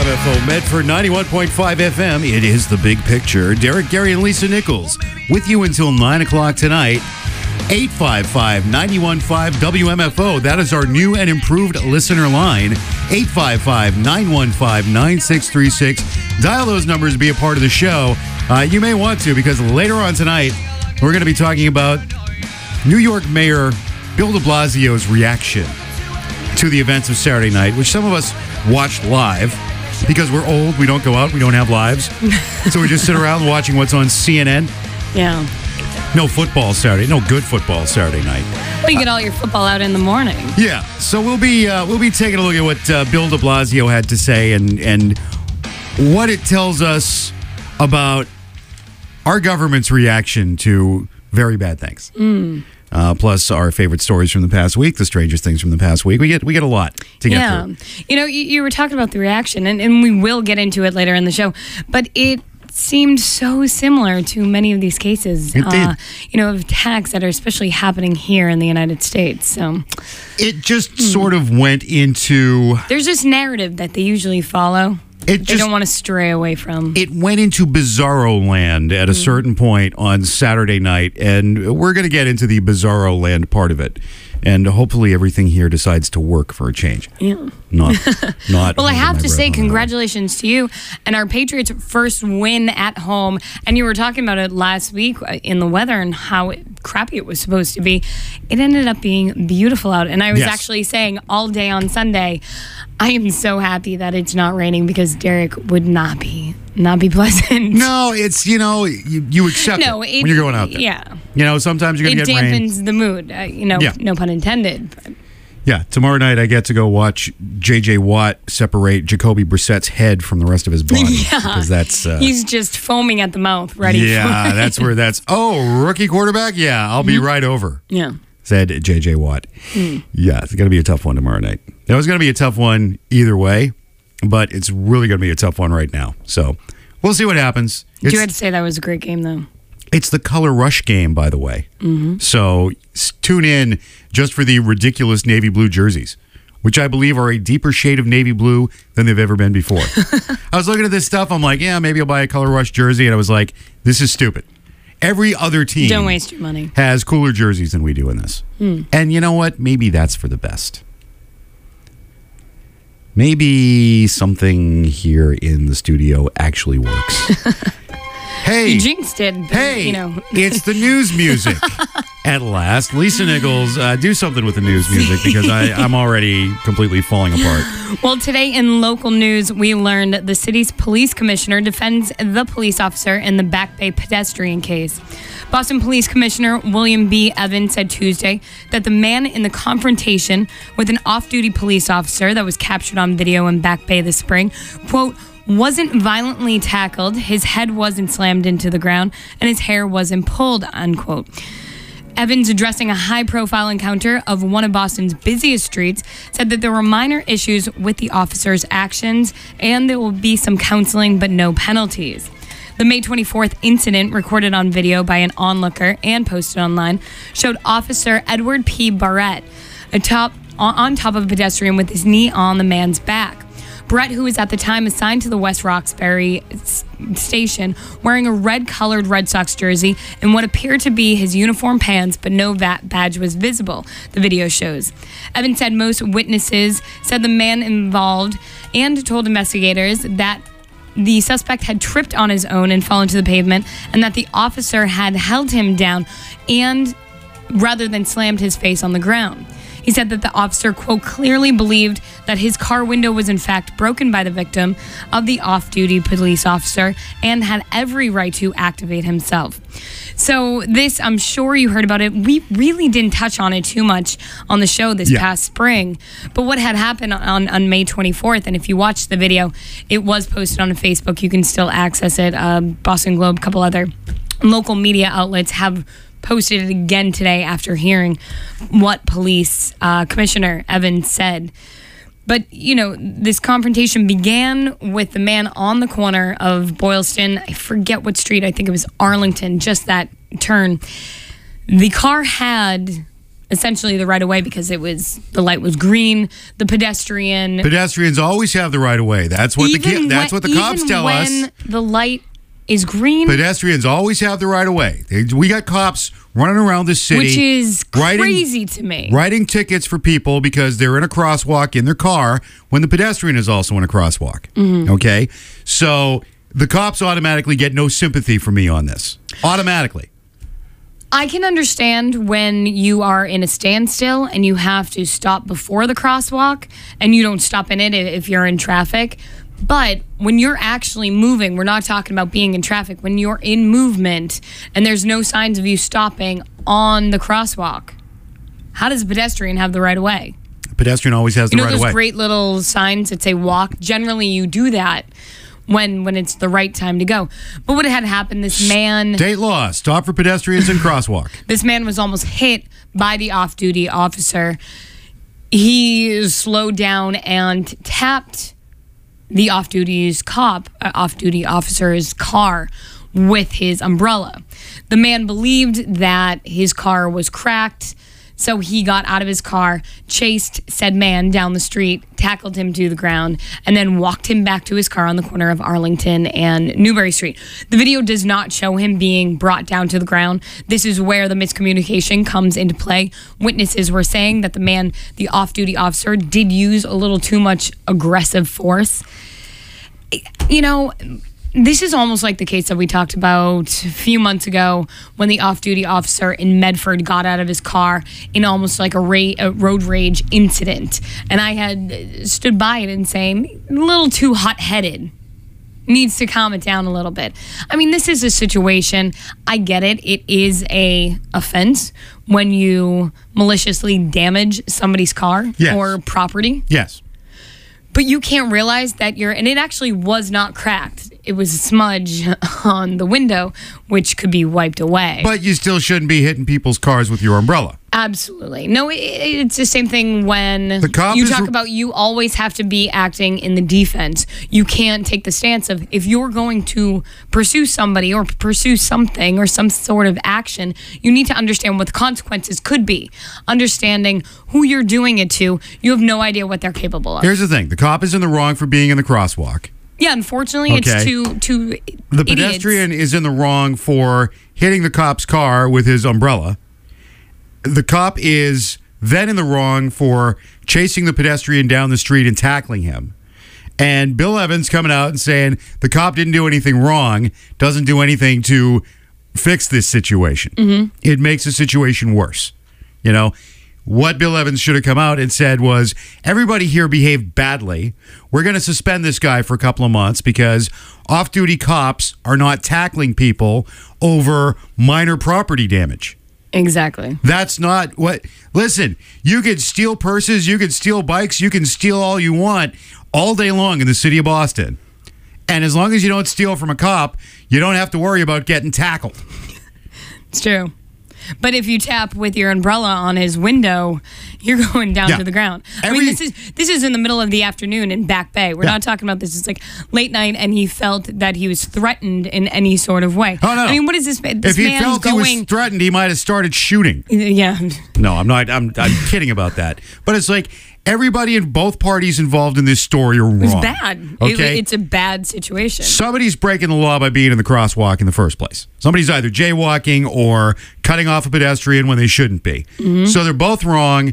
WMFO Medford 91.5 FM. It is The Big Picture. Derek, Gary, and Lisa Nichols with you until 9 o'clock tonight. 855-915 WMFO. That is our new and improved listener line. 855-915-9636. Dial those numbers to be a part of the show. You may want to, because later on tonight, we're going to be talking about New York Mayor Bill de Blasio's reaction to the events of Saturday night, which some of us watched live because we're old, we don't go out, we don't have lives. So we just sit around watching what's on CNN. Yeah. No football Saturday, no good football Saturday night. Well, you get all your football out in the morning. Yeah, so we'll be taking a look at what Bill de Blasio had to say and what it tells us about our government's reaction to very bad things. Plus our favorite stories from the past week, the strangest things from the past week. We get a lot to get through. You know, you were talking about the reaction, and we will get into it later in the show, but it seemed so similar to many of these cases, it did. of attacks that are especially happening here in the United States. So it just sort of went into... There's this narrative that they usually follow. They don't want to stray away from. It went into bizarro land at a certain point on Saturday night, and we're going to get into the bizarro land part of it. And hopefully everything here decides to work for a change. Yeah. Not. Well, I have to say congratulations to you and our Patriots' first win at home. And you were talking about it last week in the weather and how crappy it was supposed to be. It ended up being beautiful out. And I was actually saying all day on Sunday, I am so happy that it's not raining because Derek would not be pleasant. No, it's, you accept it when you're going out there. Yeah. Sometimes you're going to get rain. It dampens the mood, no pun intended. But. Yeah, tomorrow night I get to go watch J.J. Watt separate Jacoby Brissett's head from the rest of his body. Yeah. Because that's... he's just foaming at the mouth, ready for it. Yeah, that's where rookie quarterback? Yeah, I'll be right over. Yeah. Said J.J. Watt. Yeah, it's going to be a tough one tomorrow night. It was going to be a tough one either way, but it's really going to be a tough one right now. So we'll see what happens. You had to say that was a great game, though. It's the Color Rush game, by the way. So tune in just for the ridiculous navy blue jerseys, which I believe are a deeper shade of navy blue than they've ever been before. I was looking at this stuff. I'm like, yeah, maybe I'll buy a Color Rush jersey. And I was like, this is stupid. Every other team don't waste your money. Has cooler jerseys than we do in this. And you know what? Maybe that's for the best. Maybe something here in the studio actually works. Hey, you jinxed it. Hey, it's the news music. At last, Lisa Nichols, do something with the news music because I'm already completely falling apart. Well, today in local news, we learned the city's police commissioner defends the police officer in the Back Bay pedestrian case. Boston Police Commissioner William B. Evans said Tuesday that the man in the confrontation with an off-duty police officer that was captured on video in Back Bay this spring, quote, wasn't violently tackled, his head wasn't slammed into the ground, and his hair wasn't pulled, unquote. Evans, addressing a high-profile encounter of one of Boston's busiest streets, said that there were minor issues with the officer's actions and there will be some counseling but no penalties. The May 24th incident, recorded on video by an onlooker and posted online, showed Officer Edward P. Barrett on top of a pedestrian with his knee on the man's back. Brett, who was at the time assigned to the West Roxbury station, wearing a red-colored Red Sox jersey and what appeared to be his uniform pants, but no badge was visible, the video shows. Evans said most witnesses said the man involved and told investigators that the suspect had tripped on his own and fallen to the pavement, and that the officer had held him down and rather than slammed his face on the ground. He said that the officer, quote, clearly believed that his car window was in fact broken by the victim of the off-duty police officer and had every right to activate himself. So this, I'm sure you heard about it. We really didn't touch on it too much on the show this past spring. But what had happened on May 24th, and if you watch the video, it was posted on Facebook. You can still access it. Boston Globe, a couple other local media outlets have posted it again today after hearing what police Commissioner Evans said. But, this confrontation began with the man on the corner of Boylston. I forget what street. I think it was Arlington, just that turn. The car had essentially the right of way because the light was green. The Pedestrians always have the right of way. That's what the cops tell us. Even when the light is green. Pedestrians always have the right of way. We got cops running around the city. Which is crazy to me. Writing tickets for people because they're in a crosswalk in their car when the pedestrian is also in a crosswalk. Mm-hmm. Okay? So the cops automatically get no sympathy from me on this. Automatically. I can understand when you are in a standstill and you have to stop before the crosswalk and you don't stop in it if you're in traffic. But when you're actually moving, we're not talking about being in traffic. When you're in movement and there's no signs of you stopping on the crosswalk, how does a pedestrian have the right of way? A pedestrian always has the right of way. You know those great little signs that say walk? Generally, you do that when it's the right time to go. But what had happened, this man... State law, stop for pedestrians and crosswalk. This man was almost hit by the off-duty officer. He slowed down and tapped the off-duty officer's car with his umbrella. The man believed that his car was cracked, so he got out of his car, chased said man down the street, tackled him to the ground, and then walked him back to his car on the corner of Arlington and Newbury Street. The video does not show him being brought down to the ground. This is where the miscommunication comes into play. Witnesses were saying that the off-duty officer, did use a little too much aggressive force. You know, this is almost like the case that we talked about a few months ago when the off-duty officer in Medford got out of his car in almost like a road rage incident. And I had stood by it and saying, a little too hot-headed. Needs to calm it down a little bit. I mean, this is a situation. I get it. It is a offense when you maliciously damage somebody's car or property. Yes. But you can't realize that and it actually was not cracked. It was a smudge on the window, which could be wiped away. But you still shouldn't be hitting people's cars with your umbrella. Absolutely. No, it's the same thing when you talk about you always have to be acting in the defense. You can't take the stance of if you're going to pursue somebody or pursue something or some sort of action, you need to understand what the consequences could be. Understanding who you're doing it to, you have no idea what they're capable of. Here's the thing. The cop is in the wrong for being in the crosswalk. Yeah, unfortunately, it's too The pedestrian is in the wrong for hitting the cop's car with his umbrella. The cop is then in the wrong for chasing the pedestrian down the street and tackling him. And Bill Evans coming out and saying the cop didn't do anything wrong, doesn't do anything to fix this situation. Mm-hmm. It makes the situation worse. You know, what Bill Evans should have come out and said was, everybody here behaved badly. We're going to suspend this guy for a couple of months because off-duty cops are not tackling people over minor property damage. Exactly. That's not what... Listen, you can steal purses, you can steal bikes, you can steal all you want all day long in the city of Boston. And as long as you don't steal from a cop, you don't have to worry about getting tackled. It's true. But if you tap with your umbrella on his window, you're going down to the ground. I mean, this is in the middle of the afternoon in Back Bay. We're not talking about this. It's like late night, and he felt that he was threatened in any sort of way. Oh, no. I mean, what is this? If he felt he was threatened, he might have started shooting. Yeah. No, I'm not. I'm kidding about that. But it's like everybody in both parties involved in this story are wrong. It's bad. Okay? It's a bad situation. Somebody's breaking the law by being in the crosswalk in the first place. Somebody's either jaywalking or cutting off a pedestrian when they shouldn't be. Mm-hmm. So they're both wrong.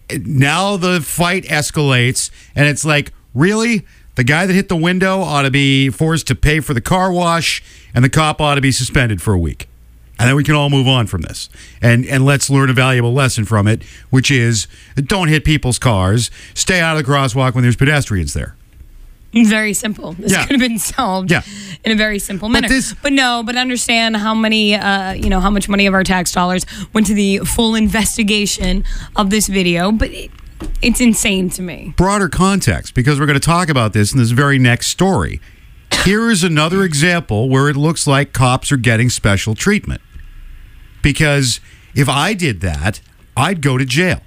Now the fight escalates, and it's like, really? The guy that hit the window ought to be forced to pay for the car wash, and the cop ought to be suspended for a week. And then we can all move on from this. And let's learn a valuable lesson from it, which is don't hit people's cars. Stay out of the crosswalk when there's pedestrians there. Very simple. This could have been solved in a very simple manner. But understand how many, how much money of our tax dollars went to the full investigation of this video. But it's insane to me. Broader context, because we're going to talk about this in this very next story. Here is another example where it looks like cops are getting special treatment. Because if I did that, I'd go to jail.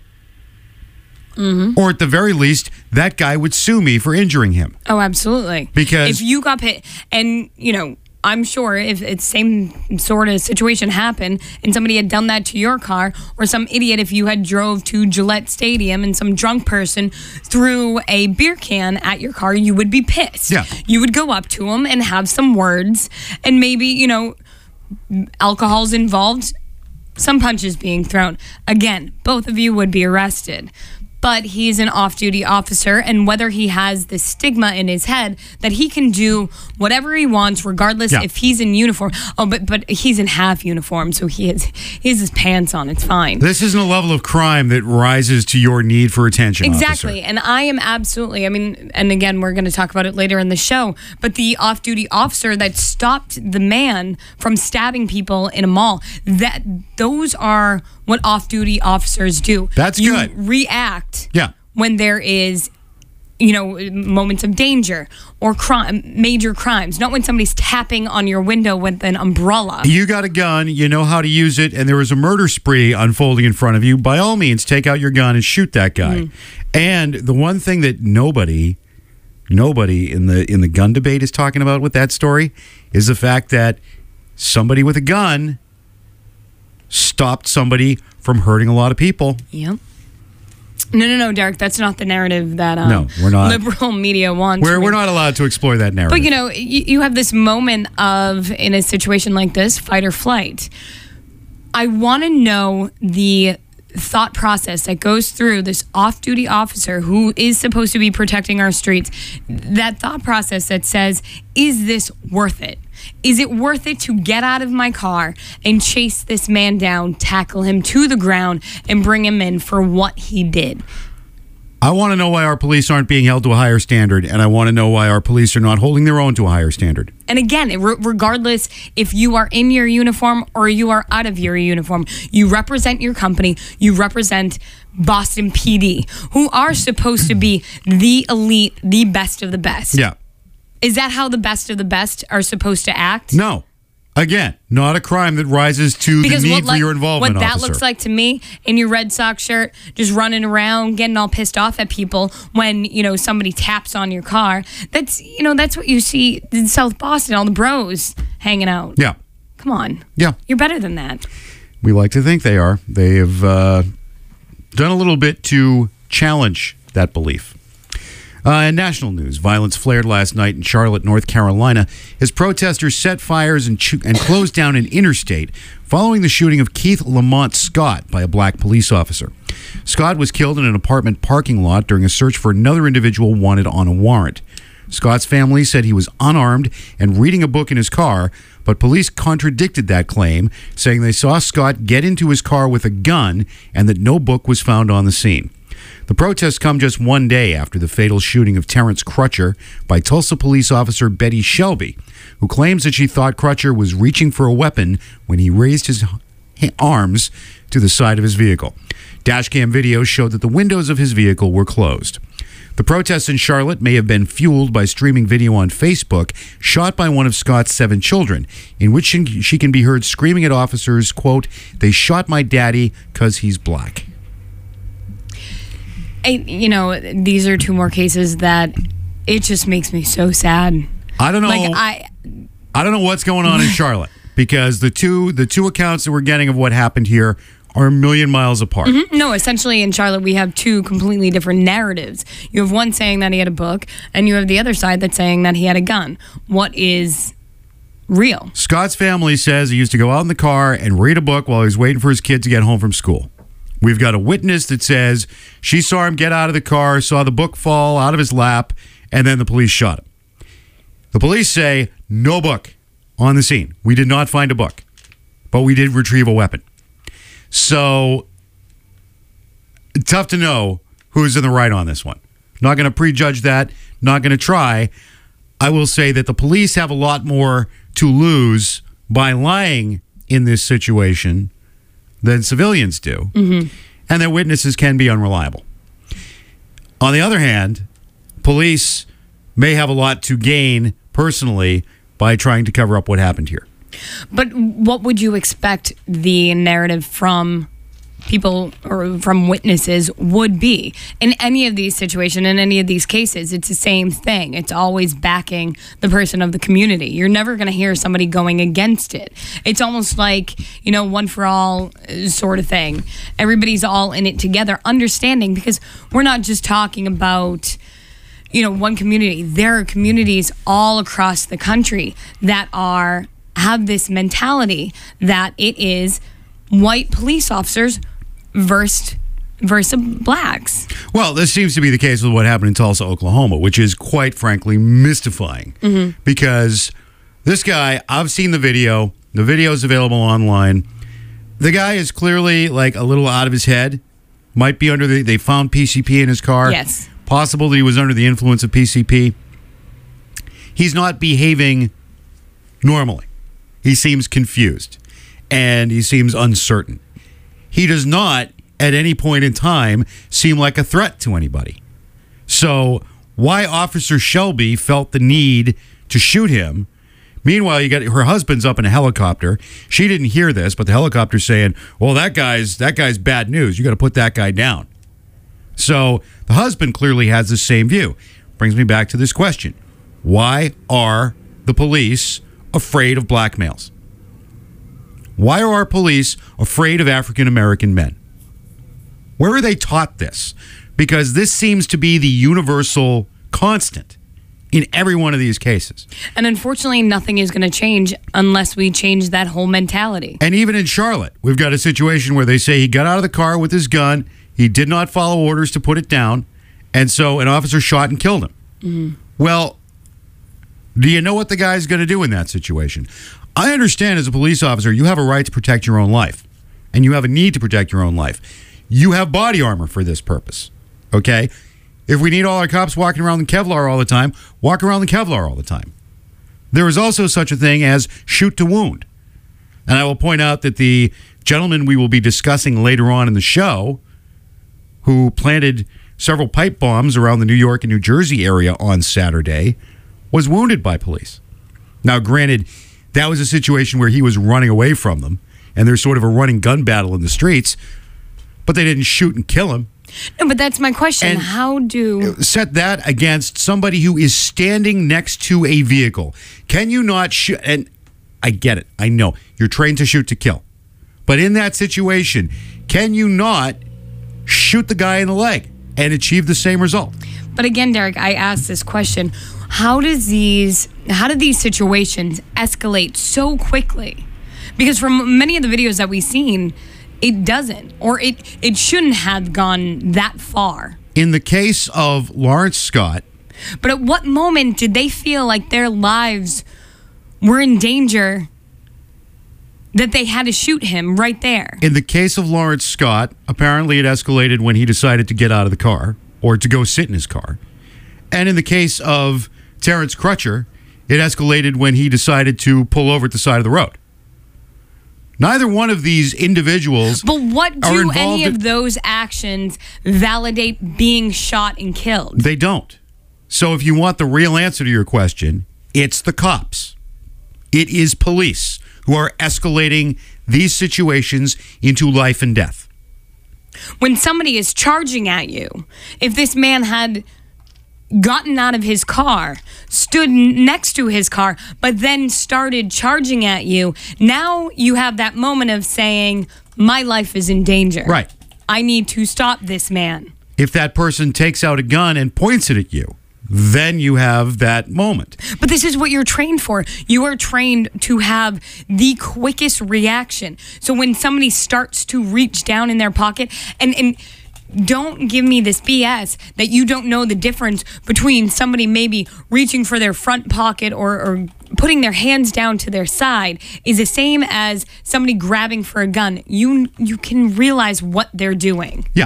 Mm-hmm. Or at the very least, that guy would sue me for injuring him. Oh, absolutely. Because if you got hit, and I'm sure if it's same sort of situation happened and somebody had done that to your car, or some idiot, if you had drove to Gillette Stadium and some drunk person threw a beer can at your car, you would be pissed. Yeah. You would go up to him and have some words, and maybe, alcohol's involved, some punches being thrown. Again, both of you would be arrested. But he's an off-duty officer, and whether he has this stigma in his head that he can do whatever he wants, regardless if he's in uniform. Oh, but he's in half uniform, so he has his pants on. It's fine. This isn't a level of crime that rises to your need for attention, Exactly, officer. and I am absolutely, and again, we're going to talk about it later in the show, but the off-duty officer that stopped the man from stabbing people in a mall, those are what off-duty officers do. That's good. You react Yeah. when there is, moments of danger or major crimes, not when somebody's tapping on your window with an umbrella. You got a gun, you know how to use it, and there was a murder spree unfolding in front of you. By all means, take out your gun and shoot that guy. And the one thing that nobody in the gun debate is talking about with that story is the fact that somebody with a gun stopped somebody from hurting a lot of people. Yep. No, Derek, that's not the narrative that no, we're not. liberal media wants. We're not allowed to explore that narrative. But, you have this moment of, in a situation like this, fight or flight. I want to know the thought process that goes through this off-duty officer who is supposed to be protecting our streets. That thought process that says, is this worth it? Is it worth it to get out of my car and chase this man down, tackle him to the ground, and bring him in for what he did? I want to know why our police aren't being held to a higher standard, and I want to know why our police are not holding their own to a higher standard. And again, regardless if you are in your uniform or you are out of your uniform, you represent your company, you represent Boston PD, who are supposed to be the elite, the best of the best. Yeah. Is that how the best of the best are supposed to act? No. Again, not a crime that rises to the need for your involvement, what that officer. looks like to me, in your Red Sox shirt, just running around, getting all pissed off at people when, somebody taps on your car. That's what you see in South Boston, all the bros hanging out. Yeah. Come on. Yeah. You're better than that. We like to think they are. They have done a little bit to challenge that belief. In national news, violence flared last night in Charlotte, North Carolina, as protesters set fires and closed down an interstate following the shooting of Keith Lamont Scott by a black police officer. Scott was killed in an apartment parking lot during a search for another individual wanted on a warrant. Scott's family said he was unarmed and reading a book in his car, but police contradicted that claim, saying they saw Scott get into his car with a gun and that no book was found on the scene. The protests come just one day after the fatal shooting of Terrence Crutcher by Tulsa police officer Betty Shelby, who claims that she thought Crutcher was reaching for a weapon when he raised his arms to the side of his vehicle. Dashcam video showed that the windows of his vehicle were closed. The protests in Charlotte may have been fueled by streaming video on Facebook shot by one of Scott's 7 children, in which she can be heard screaming at officers, quote, "They shot my daddy 'cause he's black." These are 2 more cases that it just makes me so sad. I don't know. I don't know what's going on in Charlotte, because the two accounts that we're getting of what happened here are a million miles apart. Mm-hmm. No, essentially in Charlotte we have 2 completely different narratives. You have one saying that he had a book, and you have the other side that's saying that he had a gun. What is real? Scott's family says he used to go out in the car and read a book while he was waiting for his kid to get home from school. We've got a witness that says she saw him get out of the car, saw the book fall out of his lap, and then the police shot him. The police say no book on the scene. We did not find a book, but we did retrieve a weapon. So, tough to know who's in the right on this one. Not going to prejudge that, not going to try. I will say that the police have a lot more to lose by lying in this situation than civilians do, and their witnesses can be unreliable. On the other hand, police may have a lot to gain personally by trying to cover up what happened here. But what would you expect the narrative from people or from witnesses would be. In any of these situations, in any of these cases, it's the same thing. It's always backing the person of the community. You're never going to hear somebody going against it. It's almost like, one for all sort of thing. Everybody's all in it together, understanding, because we're not just talking about one community. There are communities all across the country that have this mentality that it is white police officers versus blacks. Well, this seems to be the case with what happened in Tulsa, Oklahoma, which is quite frankly mystifying. Because this guy, I've seen the video. The video is available online. The guy is clearly like a little out of his head. Might be they found PCP in his car. Yes. Possible that he was under the influence of PCP. He's not behaving normally. He seems confused and he seems uncertain. He does not, at any point in time, seem like a threat to anybody. So why Officer Shelby felt the need to shoot him. Meanwhile, you got her husband's up in a helicopter. She didn't hear this, but the helicopter's saying, well, that guy's bad news. You got to put that guy down. So the husband clearly has the same view. Brings me back to this question. Why are the police afraid of black males? Why are our police afraid of African American men? Where are they taught this? Because this seems to be the universal constant in every one of these cases. And unfortunately, nothing is going to change unless we change that whole mentality. And even in Charlotte, we've got a situation where they say he got out of the car with his gun, he did not follow orders to put it down, and so an officer shot and killed him. Well, do you know what the guy's going to do in that situation? I understand as a police officer, you have a right to protect your own life, and you have a need to protect your own life. You have body armor for this purpose, okay? If we need all our cops walking around in Kevlar all the time, walk around in Kevlar all the time. There is also such a thing as shoot to wound. And I will point out that the gentleman we will be discussing later on in the show, who planted several pipe bombs around the New York and New Jersey area on Saturday, was wounded by police. Now, granted, that was a situation where he was running away from them, and there's sort of a running gun battle in the streets, but they didn't shoot and kill him. No, but that's my question. And how do... set that against somebody who is standing next to a vehicle. Can you not shoot? And I get it. I know. You're trained to shoot to kill. But in that situation, can you not shoot the guy in the leg and achieve the same result? But again, Derek, I asked this question. How do these situations escalate so quickly? Because from many of the videos that we've seen, it doesn't, or it shouldn't have gone that far. In the case of Lawrence Scott. But at what moment did they feel like their lives were in danger that they had to shoot him right there? In the case of Lawrence Scott, apparently it escalated when he decided to get out of the car or to go sit in his car. And in the case of Terrence Crutcher, it escalated when he decided to pull over at the side of the road. Neither one of these individuals. But what do any of those actions validate being shot and killed? They don't. So if you want the real answer to your question, it's the cops. It is police who are escalating these situations into life and death. When somebody is charging at you, if this man had gotten out of his car, stood next to his car, but then started charging at you, now you have that moment of saying, my life is in danger. Right. I need to stop this man. If that person takes out a gun and points it at you, then you have that moment. But this is what you're trained for. You are trained to have the quickest reaction. So when somebody starts to reach down in their pocket, and don't give me this BS that you don't know the difference between somebody maybe reaching for their front pocket or putting their hands down to their side is the same as somebody grabbing for a gun. You can realize what they're doing. Yeah.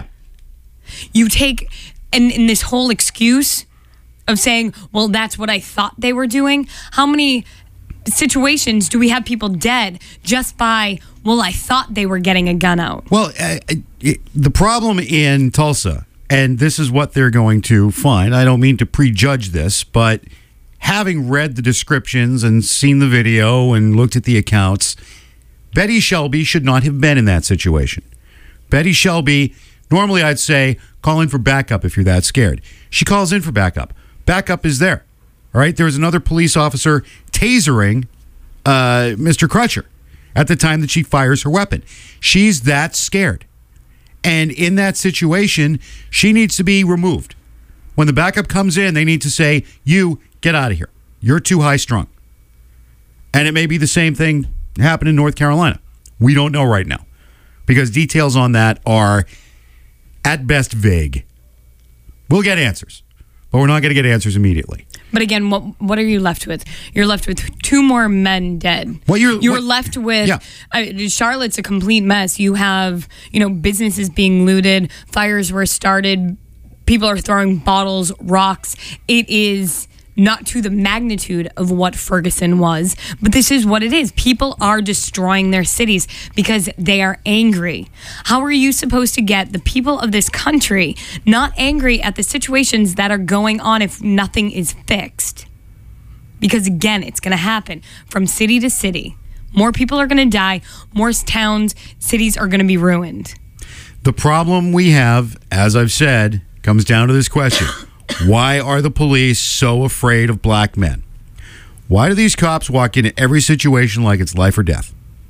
You take, and this whole excuse of saying, well, that's what I thought they were doing. How many situations do we have people dead just by, well, I thought they were getting a gun out? Well, the problem in Tulsa, and this is what they're going to find, I don't mean to prejudge this, but having read the descriptions and seen the video and looked at the accounts, Betty Shelby should not have been in that situation. Betty Shelby, normally I'd say call in for backup if you're that scared. She calls in for backup. Backup is there. All right. There was another police officer tasering Mr. Crutcher at the time that she fires her weapon. She's that scared. And in that situation, she needs to be removed. When the backup comes in, they need to say, you get out of here. You're too high strung. And it may be the same thing happen in North Carolina. We don't know right now because details on that are at best vague. We'll get answers, but we're not going to get answers immediately. But again, what are you left with? You're left with 2 more men dead. You're left with Charlotte's a complete mess. You have, businesses being looted, fires were started, people are throwing bottles, rocks. It is not to the magnitude of what Ferguson was, but this is what it is. People are destroying their cities because they are angry. How are you supposed to get the people of this country not angry at the situations that are going on if nothing is fixed? Because again, it's going to happen from city to city. More people are going to die. More towns, cities are going to be ruined. The problem we have, as I've said, comes down to this question. Why are the police so afraid of black men? Why do these cops walk into every situation like it's life or death?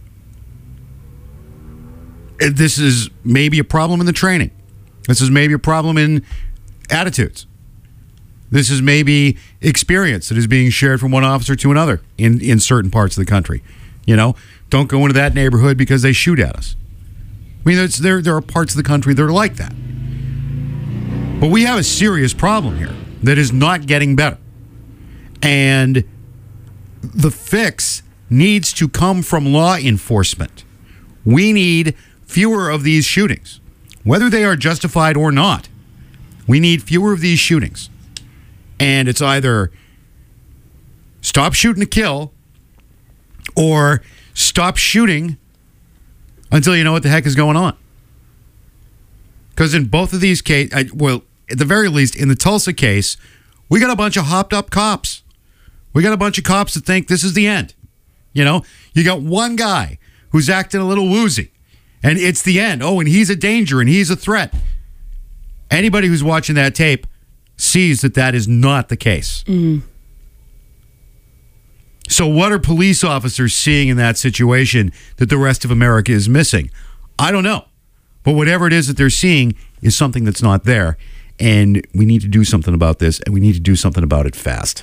This is maybe a problem in the training. This is maybe a problem in attitudes. This is maybe experience that is being shared from one officer to another in certain parts of the country. Don't go into that neighborhood because they shoot at us. I mean, there are parts of the country that are like that. But we have a serious problem here that is not getting better. And the fix needs to come from law enforcement. We need fewer of these shootings, whether they are justified or not. We need fewer of these shootings. And it's either stop shooting to kill or stop shooting until you know what the heck is going on. Because in both of these cases, at the very least, in the Tulsa case, we got a bunch of hopped up cops. We got a bunch of cops that think this is the end. You got one guy who's acting a little woozy, and it's the end. Oh, and he's a danger, and he's a threat. Anybody who's watching that tape sees that is not the case. Mm-hmm. So what are police officers seeing in that situation that the rest of America is missing? I don't know. But whatever it is that they're seeing is something that's not there. And we need to do something about this, and we need to do something about it fast.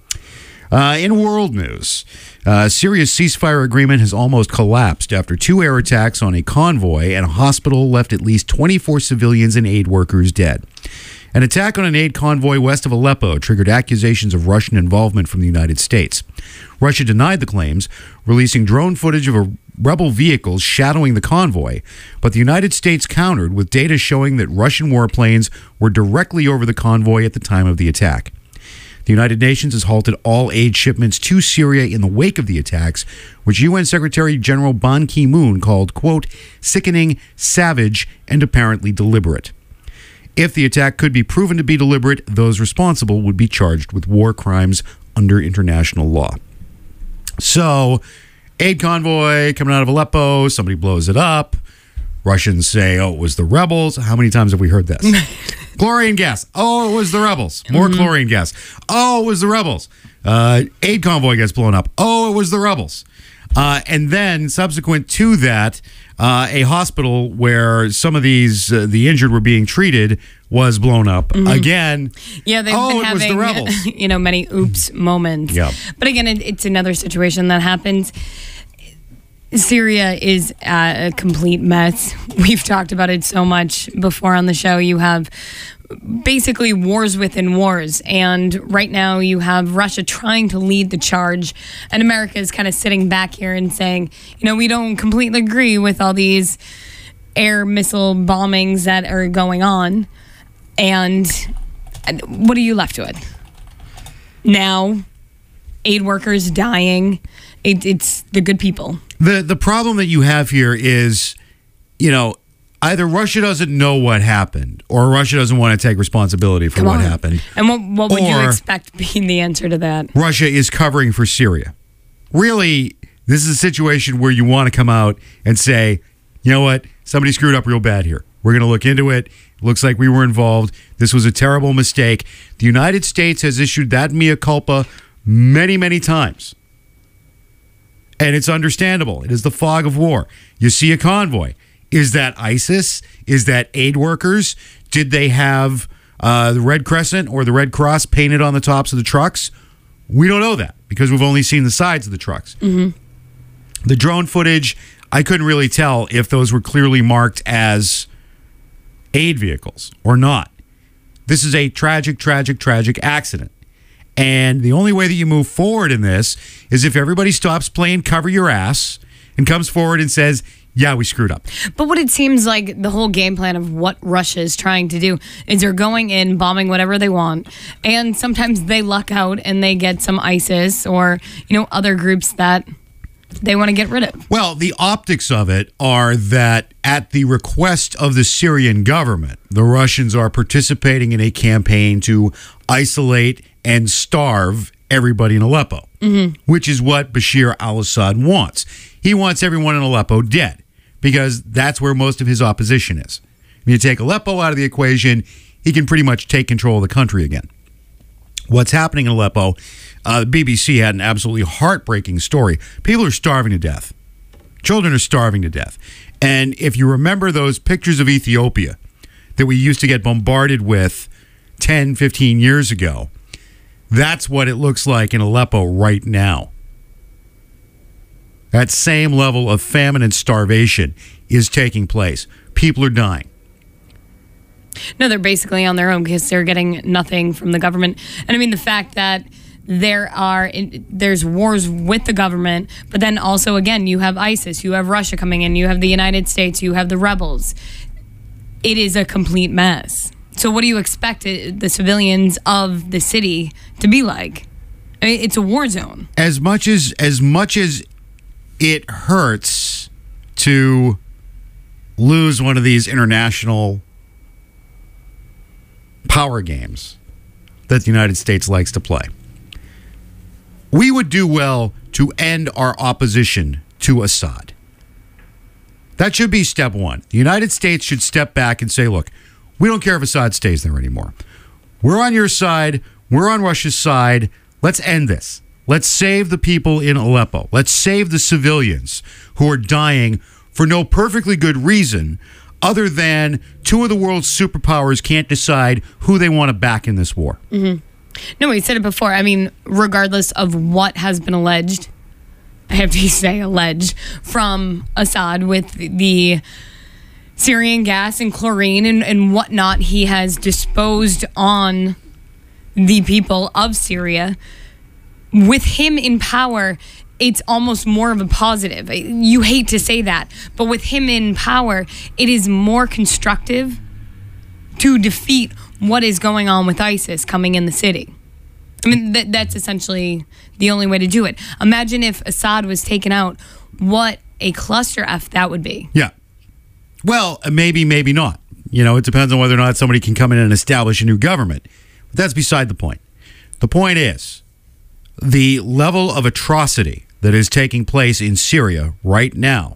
In world news, Syria's ceasefire agreement has almost collapsed after 2 air attacks on a convoy and a hospital left at least 24 civilians and aid workers dead. An attack on an aid convoy west of Aleppo triggered accusations of Russian involvement from the United States. Russia denied the claims, releasing drone footage of a rebel vehicles shadowing the convoy, but the United States countered with data showing that Russian warplanes were directly over the convoy at the time of the attack. The United Nations has halted all aid shipments to Syria in the wake of the attacks, which UN Secretary General Ban Ki-moon called, quote, sickening, savage, and apparently deliberate. If the attack could be proven to be deliberate, those responsible would be charged with war crimes under international law. So, aid convoy coming out of Aleppo, somebody blows it up. Russians say, oh, it was the rebels. How many times have we heard this? Chlorine gas. Oh, it was the rebels. More chlorine gas. Oh, it was the rebels. Aid convoy gets blown up. Oh, it was the rebels. And then subsequent to that, a hospital where some of these, the injured were being treated, was blown up again. Yeah, they've been having, it was the rebels. Many oops moments. Yeah. But again, it's another situation that happens. Syria is a complete mess. We've talked about it so much before on the show. You have basically wars within wars. And right now you have Russia trying to lead the charge. And America is kind of sitting back here and saying, we don't completely agree with all these air missile bombings that are going on. And what are you left with? Now, aid workers dying. It's the good people. The problem that you have here is, either Russia doesn't know what happened or Russia doesn't want to take responsibility for what happened. And what would you expect being the answer to that? Russia is covering for Syria. Really, this is a situation where you want to come out and say, you know what? Somebody screwed up real bad here. We're going to look into it. Looks like we were involved. This was a terrible mistake. The United States has issued that mea culpa many, many times. And it's understandable. It is the fog of war. You see a convoy. Is that ISIS? Is that aid workers? Did they have the Red Crescent or the Red Cross painted on the tops of the trucks? We don't know that because we've only seen the sides of the trucks. Mm-hmm. The drone footage, I couldn't really tell if those were clearly marked as aid vehicles or not. This is a tragic, tragic, tragic accident. And the only way that you move forward in this is if everybody stops playing cover your ass and comes forward and says, yeah, we screwed up. But what it seems like the whole game plan of what Russia is trying to do is they're going in, bombing whatever they want. And sometimes they luck out and they get some ISIS or, other groups that they want to get rid of. Well, the optics of it are that at the request of the Syrian government, the Russians are participating in a campaign to isolate and starve everybody in Aleppo, which is what Bashar al-Assad wants. He wants everyone in Aleppo dead because that's where most of his opposition is. When you take Aleppo out of the equation, he can pretty much take control of the country again. What's happening in Aleppo, the BBC had an absolutely heartbreaking story. People are starving to death. Children are starving to death. And if you remember those pictures of Ethiopia that we used to get bombarded with 10, 15 years ago, that's what it looks like in Aleppo right now. That same level of famine and starvation is taking place. People are dying. No, they're basically on their own because they're getting nothing from the government. And I mean, the fact that there's wars with the government, but then also, again, you have ISIS, you have Russia coming in, you have the United States, you have the rebels. It is a complete mess. So what do you expect the civilians of the city to be like? I mean, it's a war zone. As much as it hurts to lose one of these international power games that the United States likes to play, we would do well to end our opposition to Assad. That should be step one. The United States should step back and say, look, we don't care if Assad stays there anymore. We're on your side. We're on Russia's side. Let's end this. Let's save the people in Aleppo. Let's save the civilians who are dying for no perfectly good reason other than two of the world's superpowers can't decide who they want to back in this war. Mm-hmm. No, we said it before. I mean, regardless of what has been alleged, I have to say alleged, from Assad with the Syrian gas and chlorine and whatnot he has disposed on the people of Syria. With him in power, it's almost more of a positive. You hate to say that, but with him in power, it is more constructive to defeat what is going on with ISIS coming in the city. I mean, that's essentially the only way to do it. Imagine if Assad was taken out, what a cluster F that would be. Yeah. Well, maybe, maybe not. It depends on whether or not somebody can come in and establish a new government. But that's beside the point. The point is, the level of atrocity that is taking place in Syria right now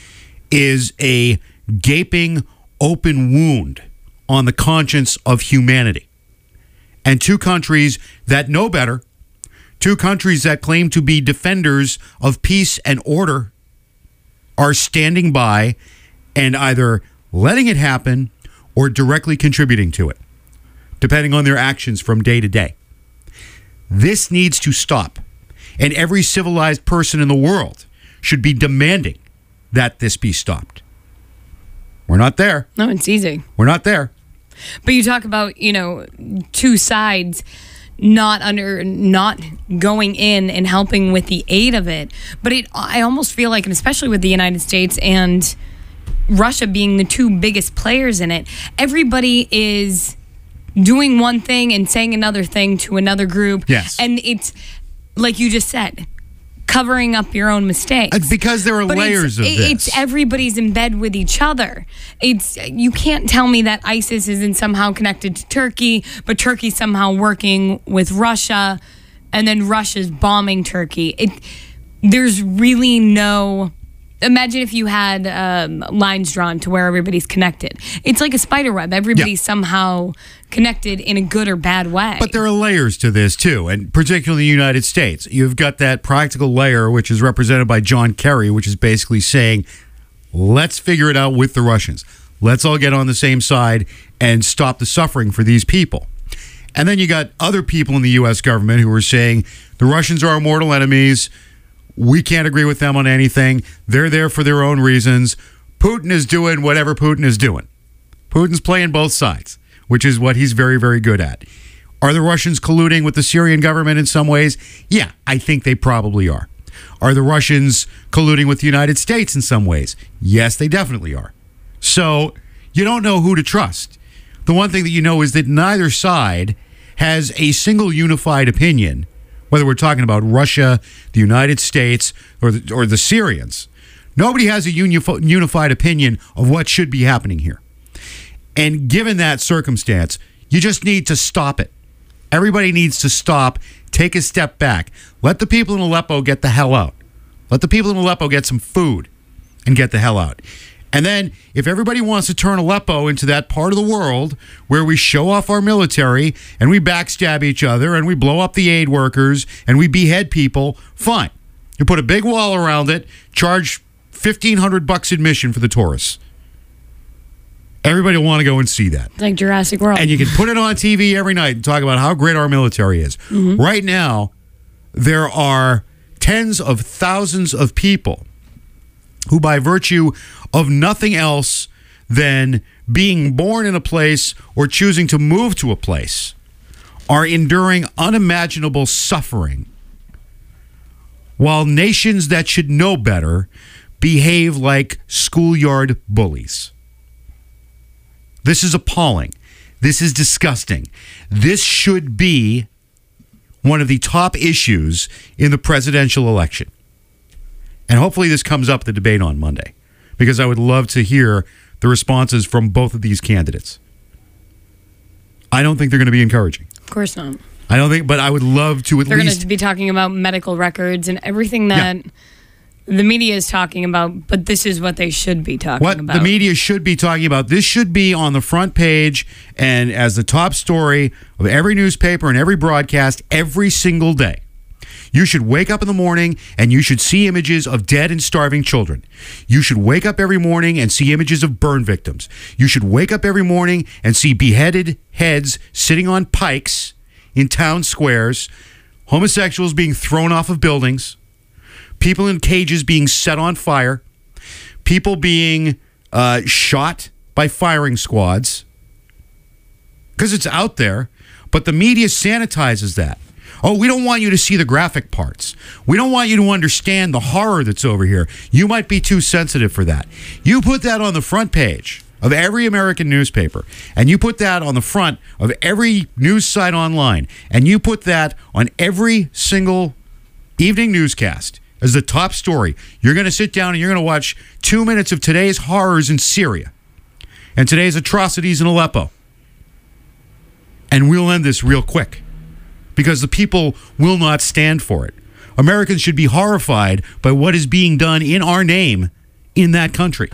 is a gaping open wound on the conscience of humanity. And two countries that know better, two countries that claim to be defenders of peace and order, are standing by and either letting it happen or directly contributing to it, depending on their actions from day to day. This needs to stop. And every civilized person in the world should be demanding that this be stopped. We're not there. No, it's easy. We're not there. But you talk about, two sides not going in and helping with the aid of it. But I almost feel like, and especially with the United States and Russia being the two biggest players in it, everybody is doing one thing and saying another thing to another group. Yes. And it's, like you just said, covering up your own mistakes. Because there are layers of this. It's everybody's in bed with each other. You can't tell me that ISIS isn't somehow connected to Turkey, but Turkey's somehow working with Russia, and then Russia's bombing Turkey. There's really no imagine if you had lines drawn to where everybody's connected. It's like a spider web. Everybody's somehow connected in a good or bad way. But there are layers to this, too, and particularly in the United States. You've got that practical layer, which is represented by John Kerry, which is basically saying, let's figure it out with the Russians. Let's all get on the same side and stop the suffering for these people. And then you got other people in the U.S. government who are saying, the Russians are our mortal enemies. We can't agree with them on anything. They're there for their own reasons. Putin is doing whatever Putin is doing. Putin's playing both sides, which is what he's very, very good at. Are the Russians colluding with the Syrian government in some ways? Yeah, I think they probably are. Are the Russians colluding with the United States in some ways? Yes, they definitely are. So you don't know who to trust. The one thing that you know is that neither side has a single unified opinion, whether we're talking about Russia, the United States, or the Syrians. Nobody has a unified opinion of what should be happening here. And given that circumstance, you just need to stop it. Everybody needs to stop, take a step back. Let the people in Aleppo get the hell out. Let the people in Aleppo get some food and get the hell out. And then if everybody wants to turn Aleppo into that part of the world where we show off our military and we backstab each other and we blow up the aid workers and we behead people, fine. You put a big wall around it, charge $1,500 admission for the tourists. Everybody will want to go and see that. Like Jurassic World. And you can put it on TV every night and talk about how great our military is. Mm-hmm. Right now, there are tens of thousands of people who, by virtue of nothing else than being born in a place or choosing to move to a place, are enduring unimaginable suffering, while nations that should know better behave like schoolyard bullies. This is appalling. This is disgusting. This should be one of the top issues in the presidential election. And hopefully this comes up at the debate on Monday, because I would love to hear the responses from both of these candidates. I don't think they're going to be encouraging. Of course not. I don't think, but I would love to at least... They're going to be talking about medical records and everything that the media is talking about, but this is what they should be talking about. What the media should be talking about. This should be on the front page and as the top story of every newspaper and every broadcast every single day. You should wake up in the morning and you should see images of dead and starving children. You should wake up every morning and see images of burn victims. You should wake up every morning and see beheaded heads sitting on pikes in town squares, homosexuals being thrown off of buildings, people in cages being set on fire, people being shot by firing squads, because it's out there, but the media sanitizes that. Oh, we don't want you to see the graphic parts. We don't want you to understand the horror that's over here. You might be too sensitive for that. You put that on the front page of every American newspaper, and you put that on the front of every news site online, and you put that on every single evening newscast as the top story. You're going to sit down and you're going to watch 2 minutes of today's horrors in Syria and today's atrocities in Aleppo. And we'll end this real quick, because the people will not stand for it. Americans should be horrified by what is being done in our name in that country,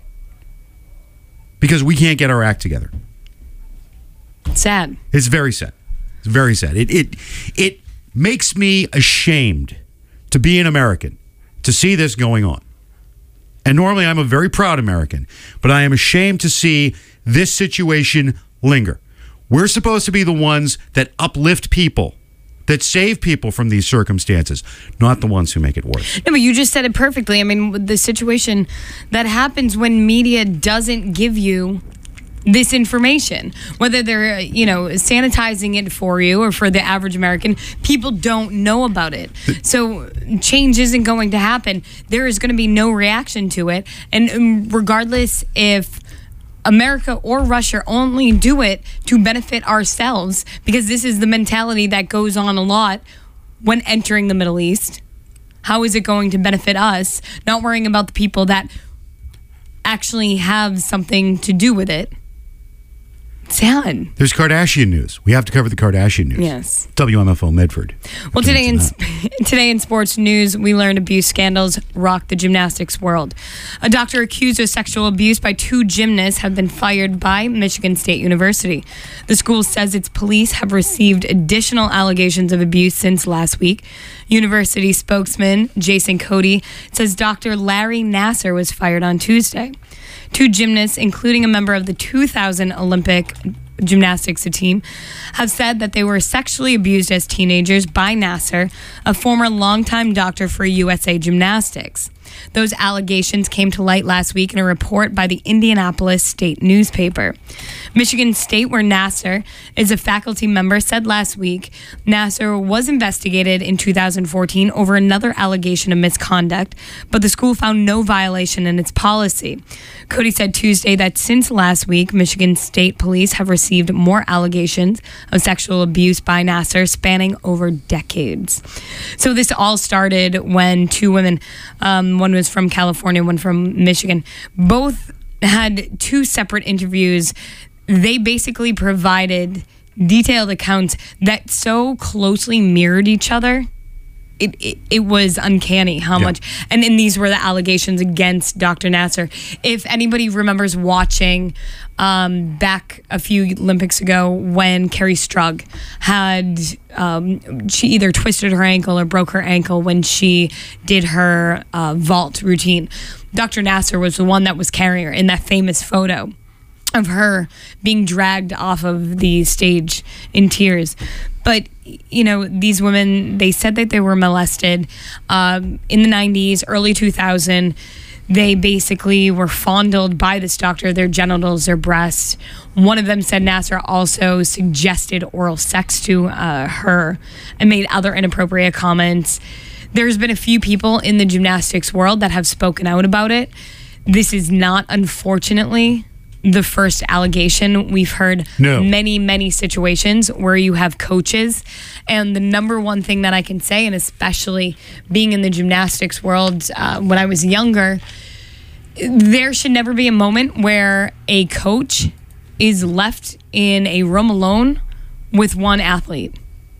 because we can't get our act together. Sad. It's very sad. It's very sad. It makes me ashamed to be an American, to see this going on. And normally I'm a very proud American, but I am ashamed to see this situation linger. We're supposed to be the ones that uplift people, that save people from these circumstances, not the ones who make it worse. No, but you just said it perfectly. I mean, the situation that happens when media doesn't give you this information, whether they're, sanitizing it for you or for the average American, people don't know about it. So change isn't going to happen. There is going to be no reaction to it. And regardless if America or Russia only do it to benefit ourselves, because this is the mentality that goes on a lot when entering the Middle East. How is it going to benefit us? Not worrying about the people that actually have something to do with it. Sad. There's Kardashian news. We have to cover the Kardashian news. Yes. WMFO Medford. Well, today in sports news, we learned abuse scandals rock the gymnastics world. A doctor accused of sexual abuse by 2 gymnasts have been fired by Michigan State University. The school says its police have received additional allegations of abuse since last week. University spokesman Jason Cody says Dr. Larry Nasser was fired on Tuesday. 2 gymnasts, including a member of the 2000 Olympic gymnastics team, have said that they were sexually abused as teenagers by Nasser, a former longtime doctor for USA Gymnastics. Those allegations came to light last week in a report by the Indianapolis State newspaper. Michigan State, where Nasser is a faculty member, said last week Nasser was investigated in 2014 over another allegation of misconduct, but the school found no violation in its policy. Cody said Tuesday that since last week, Michigan State police have received more allegations of sexual abuse by Nasser spanning over decades. So this all started when 2 women, one was from California, one from Michigan, both had 2 separate interviews. They basically provided detailed accounts that so closely mirrored each other. It was uncanny how much. And these were the allegations against Dr. Nasser. If anybody remembers watching back a few Olympics ago when Carrie Strug had, she either twisted her ankle or broke her ankle when she did her vault routine. Dr. Nasser was the one that was carrying her in that famous photo of her being dragged off of the stage in tears. But, you know, these women, they said that they were molested in the 90s, early 2000. They basically were fondled by this doctor, their genitals, their breasts. One of them said Nasser also suggested oral sex to her and made other inappropriate comments. There's been a few people in the gymnastics world that have spoken out about it. This is not, unfortunately, the first allegation. We've heard many situations where you have coaches, and the number one thing that I can say, and especially being in the gymnastics world when I was younger, there should never be a moment where a coach is left in a room alone with one athlete.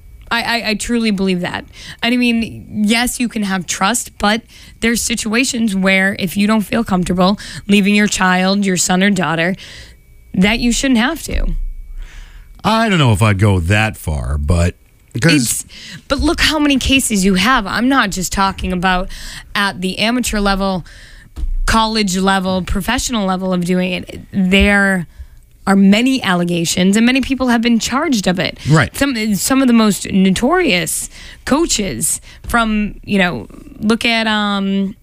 I truly believe that. And I mean, yes, you can have trust, but there's situations where if you don't feel comfortable leaving your child, your son or daughter, that you shouldn't have to. I don't know if I'd go that far, but but look how many cases you have. I'm not just talking about at the amateur level, college level, professional level of doing it. There are many allegations, and many people have been charged of it. Right. Some of the most notorious coaches from, you know, look at I'm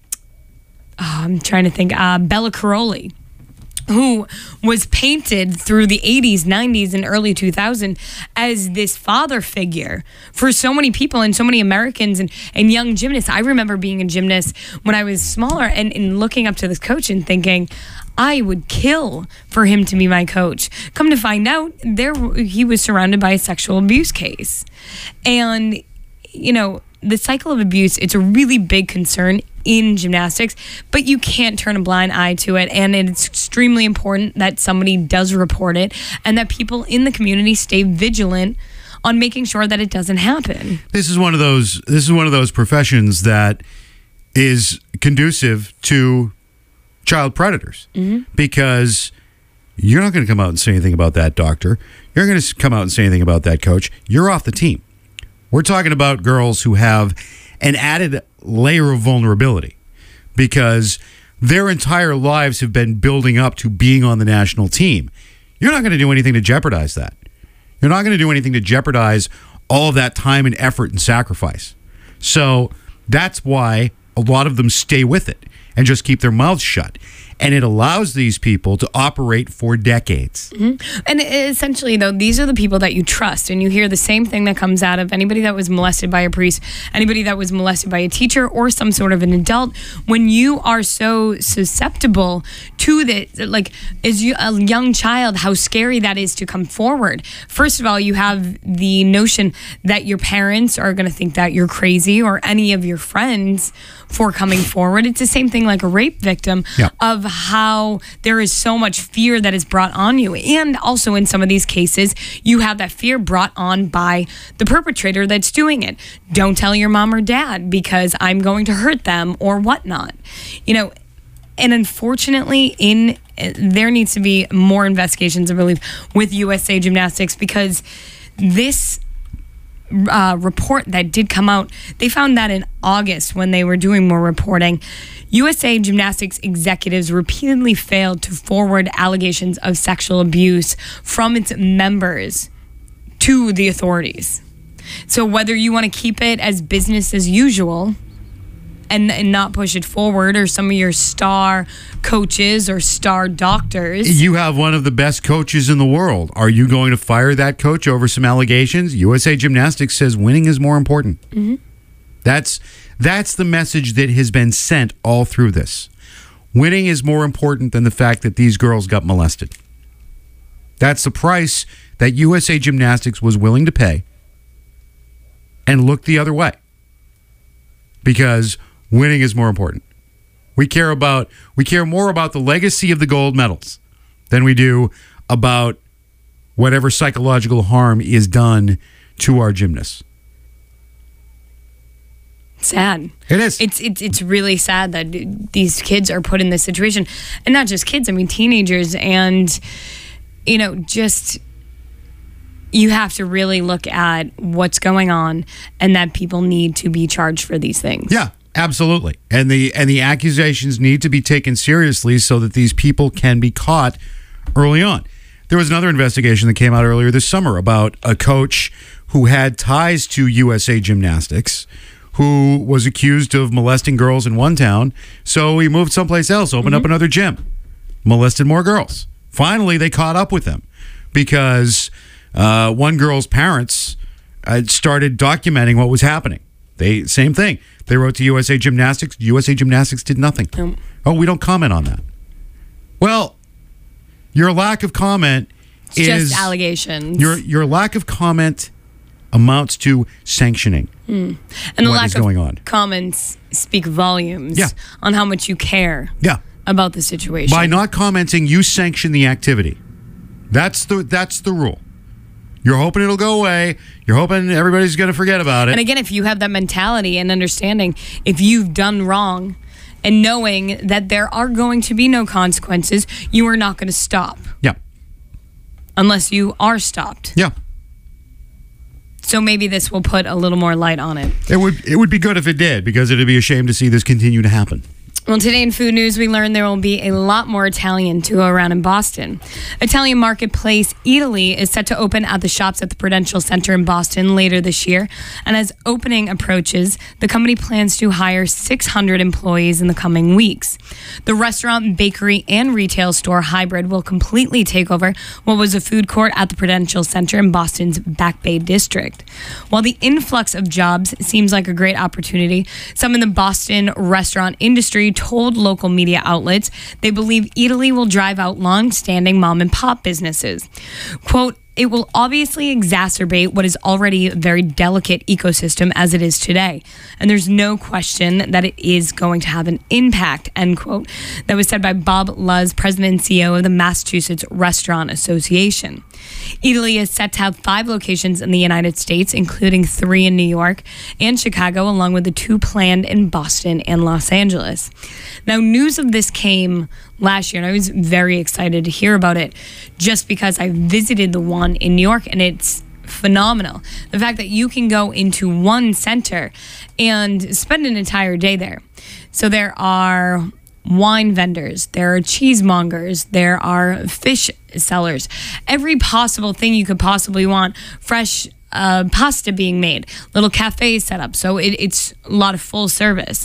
trying to think, Bella Caroli, who was painted through the 80s, 90s, and early 2000s as this father figure for so many people and so many Americans and young gymnasts. I remember being a gymnast when I was smaller and looking up to this coach and thinking, I would kill for him to be my coach. Come to find out, he was surrounded by a sexual abuse case. And, you know, the cycle of abuse, it's a really big concern in gymnastics, but you can't turn a blind eye to it. And it's extremely important that somebody does report it and that people in the community stay vigilant on making sure that it doesn't happen. This is one of those professions that is conducive to child predators, because you're not going to come out and say anything about that doctor. You're going to come out and say anything about that coach. You're off the team. We're talking about girls who have an added layer of vulnerability because their entire lives have been building up to being on the national team. You're not going to do anything to jeopardize that. You're not going to do anything to jeopardize all of that time and effort and sacrifice. So that's why a lot of them stay with it and just keep their mouths shut. And it allows these people to operate for decades. And essentially, though, these are the people that you trust. And you hear the same thing that comes out of anybody that was molested by a priest, anybody that was molested by a teacher or some sort of an adult. When you are so susceptible to this, like as a young child, how scary that is to come forward. First of all, you have the notion that your parents are going to think that you're crazy, or any of your friends, for coming forward. It's the same thing like a rape victim of how there is so much fear that is brought on you. And also in some of these cases, you have that fear brought on by the perpetrator that's doing it. Don't tell your mom or dad because I'm going to hurt them or whatnot. And unfortunately, there needs to be more investigations, I believe, with USA Gymnastics, because this report that did come out, they found that in August when they were doing more reporting, USA Gymnastics executives repeatedly failed to forward allegations of sexual abuse from its members to the authorities. So whether you want to keep it as business as usual and not push it forward, or some of your star coaches or star doctors. You have one of the best coaches in the world. Are you going to fire that coach over some allegations? USA Gymnastics says winning is more important. Mm-hmm. That's the message that has been sent all through this. Winning is more important than the fact that these girls got molested. That's the price that USA Gymnastics was willing to pay and look the other way. Because winning is more important. We care more about the legacy of the gold medals than we do about whatever psychological harm is done to our gymnasts. Sad. It is. It's really sad that these kids are put in this situation, and not just kids. I mean, teenagers, and just you have to really look at what's going on, and that people need to be charged for these things. Yeah. Absolutely. And the accusations need to be taken seriously so that these people can be caught early on. There was another investigation that came out earlier this summer about a coach who had ties to USA Gymnastics, who was accused of molesting girls in one town. So he moved someplace else, opened up another gym, molested more girls. Finally, they caught up with him because one girl's parents started documenting what was happening. Same thing. They wrote to USA Gymnastics. USA Gymnastics did nothing. Oh, we don't comment on that. Well, your lack of comment is just allegations. Your lack of comment amounts to sanctioning. And the what lack is going on. of comments speak volumes on how much you care about the situation. By not commenting, you sanction the activity. That's the rule. You're hoping it'll go away. You're hoping everybody's going to forget about it. And again, if you have that mentality and understanding, if you've done wrong and knowing that there are going to be no consequences, you are not going to stop. Yeah. Unless you are stopped. Yeah. So maybe this will put a little more light on it. It would be good if it did, because it'd be a shame to see this continue to happen. Well, today in food news, we learned there will be a lot more Italian to go around in Boston. Italian marketplace Italy is set to open at the shops at the Prudential Center in Boston later this year. And as opening approaches, the company plans to hire 600 employees in the coming weeks. The restaurant, bakery, and retail store hybrid will completely take over what was a food court at the Prudential Center in Boston's Back Bay district. While the influx of jobs seems like a great opportunity, some in the Boston restaurant industry told local media outlets they believe Italy will drive out long-standing mom-and-pop businesses. Quote, it will obviously exacerbate what is already a very delicate ecosystem as it is today. And there's no question that it is going to have an impact, end quote. That was said by Bob Luz, president and CEO of the Massachusetts Restaurant Association. Italy is set to have 5 locations in the United States, including 3 in New York and Chicago, along with the 2 planned in Boston and Los Angeles. Now, news of this came last year, and I was very excited to hear about it just because I visited the one in New York, and it's phenomenal. The fact that you can go into one center and spend an entire day there. So there are wine vendors, there are cheesemongers, there are fish sellers, every possible thing you could possibly want, fresh pasta being made, little cafes set up. So it's a lot of full service.